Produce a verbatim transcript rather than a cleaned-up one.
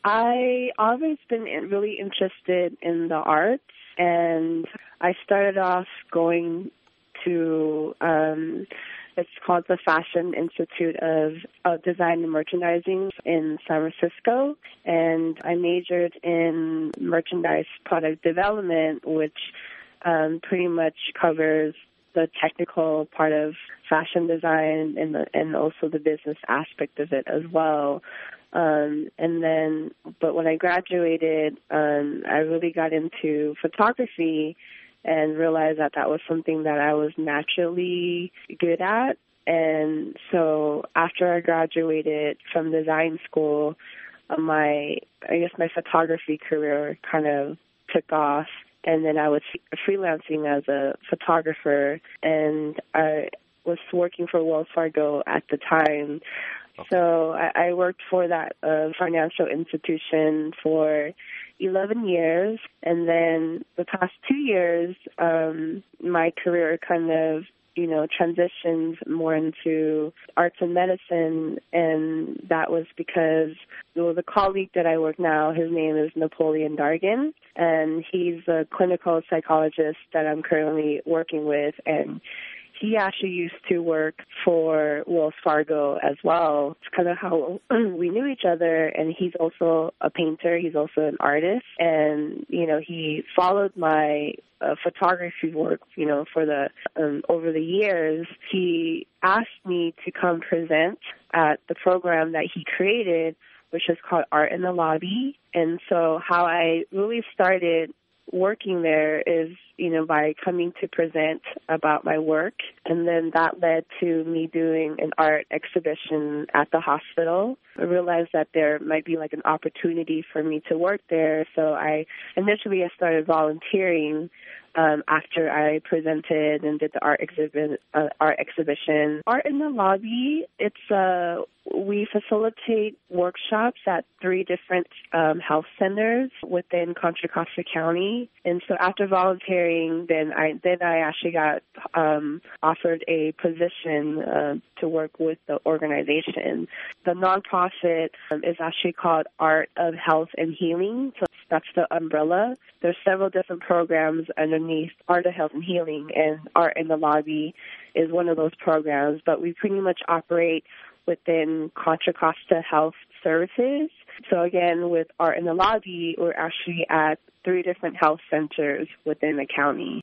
I always been in- really interested in the arts, and I started off going to, um, it's called the Fashion Institute of, of Design and Merchandising in San Francisco, and I majored in merchandise product development, which um, pretty much covers the technical part of fashion design and the, and also the business aspect of it as well. Um, and then, but when I graduated, um, I really got into photography and realized that that was something that I was naturally good at. And so after I graduated from design school, uh, my, I guess my photography career kind of took off. And then I was freelancing as a photographer, and I was working for Wells Fargo at the time. Okay. So I, I worked for that uh, financial institution for eleven years, and then the past two years, um, my career kind of, you know, transitioned more into arts and medicine, and that was because well, the colleague that I work now, his name is Napoleon Dargan, and he's a clinical psychologist that I'm currently working with, and he actually used to work for Wells Fargo as well. It's kind of how we knew each other, and he's also a painter. He's also an artist, and, you know, he followed my uh, photography work, you know, for the um, over the years. He asked me to come present at the program that he created, which is called Art in the Lobby. And so how I really started working there is, you know, by coming to present about my work. And then that led to me doing an art exhibition at the hospital. I realized that there might be like an opportunity for me to work there. So I initially I started volunteering um, after I presented and did the art exhibit, uh, art exhibition. Art in the Lobby, it's uh, we facilitate workshops at three different um, health centers within Contra Costa County. And so after volunteering, then I then I actually got um, offered a position uh, to work with the organization. The nonprofit um, is actually called Art of Health and Healing. So that's the umbrella. There's several different programs underneath Art of Health and Healing, and Art in the Lobby is one of those programs. But we pretty much operate within Contra Costa Health Services. So again, with Art in the Lobby, we're actually at three different health centers within the county.